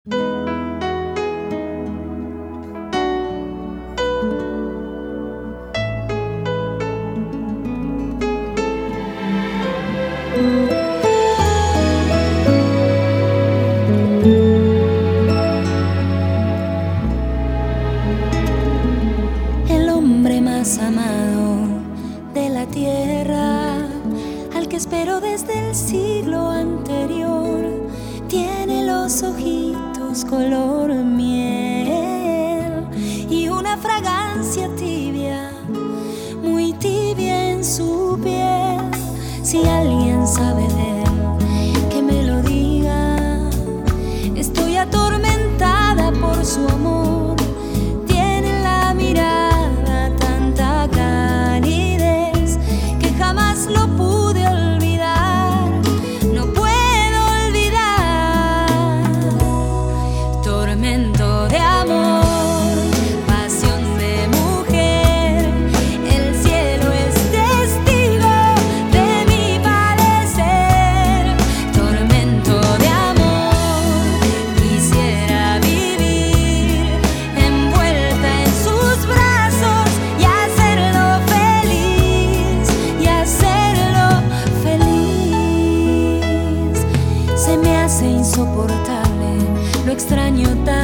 El hombre más amado de la tierra, al que espero desde el siglo anterior, tiene los ojitos color miel y una fragancia tibia, muy tibia en su piel. Si alguien sabe de él, que me lo diga. Estoy atormentada por su amor. Tiene la mirada tanta calidez que jamás lo pude olvidar. No puedo olvidar. Tormento de amor, pasión de mujer. El cielo es testigo de mi padecer. Tormento de amor, quisiera vivir envuelta en sus brazos y hacerlo feliz, y hacerlo feliz. Se me hace insoportable, lo extraño tanto.